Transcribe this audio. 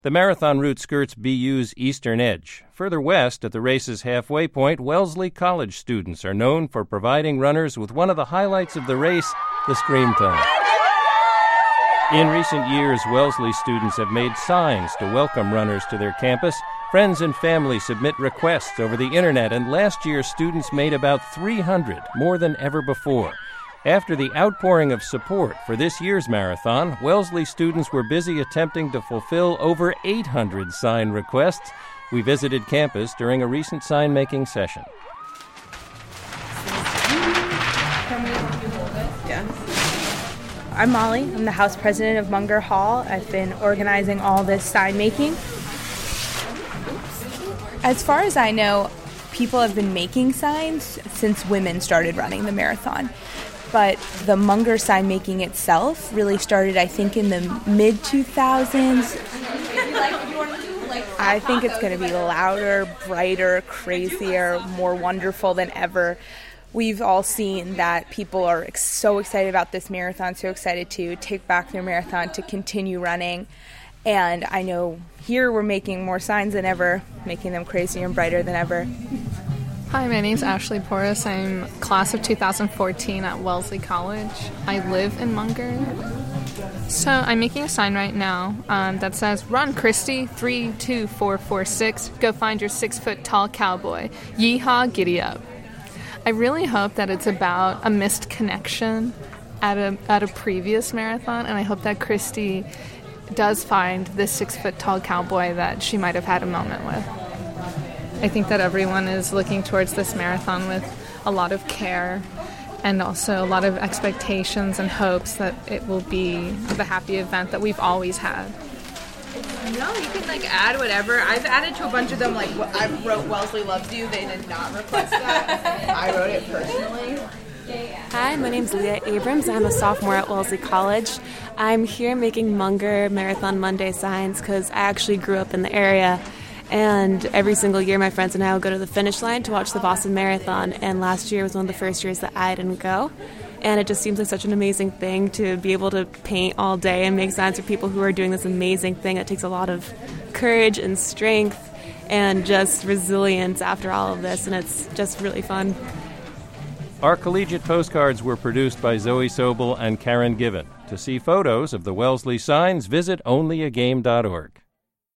The marathon route skirts BU's eastern edge. Further west, at the race's halfway point, Wellesley College students are known for providing runners with one of the highlights of the race, the Screamtime. In recent years, Wellesley students have made signs to welcome runners to their campus. Friends and family submit requests over the internet, and last year students made about 300, more than ever before. After the outpouring of support for this year's marathon, Wellesley students were busy attempting to fulfill over 800 sign requests. We visited campus during a recent sign-making session. I'm Molly. I'm the House President of Munger Hall. I've been organizing all this sign-making. As far as I know, people have been making signs since women started running the marathon. But the Munger sign-making itself really started, I think, in the mid-2000s. I think it's going to be louder, brighter, crazier, more wonderful than ever. We've all seen that people are so excited about this marathon, so excited to take back their marathon, to continue running. And I know here we're making more signs than ever, making them crazier and brighter than ever. Hi, my name's Ashley Porras. I'm class of 2014 at Wellesley College. I live in Munger. So I'm making a sign right now that says, "Run, Christy, 3, 2, 4, 4, 6. Go find your 6-foot-tall cowboy. Yeehaw, giddy up." I really hope that it's about a missed connection at a previous marathon, and I hope that Christy does find this 6-foot-tall cowboy that she might have had a moment with. I think that everyone is looking towards this marathon with a lot of care and also a lot of expectations and hopes that it will be the happy event that we've always had. No, you can add whatever. I've added to a bunch of them. I wrote "Wellesley loves you." They did not request that. I wrote it personally. Hi, my name's Leah Abrams. I'm a sophomore at Wellesley College. I'm here making Munger Marathon Monday signs because I actually grew up in the area. And every single year, my friends and I will go to the finish line to watch the Boston Marathon. And last year was one of the first years that I didn't go. And it just seems like such an amazing thing to be able to paint all day and make signs for people who are doing this amazing thing. It takes a lot of courage and strength and just resilience after all of this. And it's just really fun. Our collegiate postcards were produced by Zoe Sobel and Karen Given. To see photos of the Wellesley signs, visit onlyagame.org.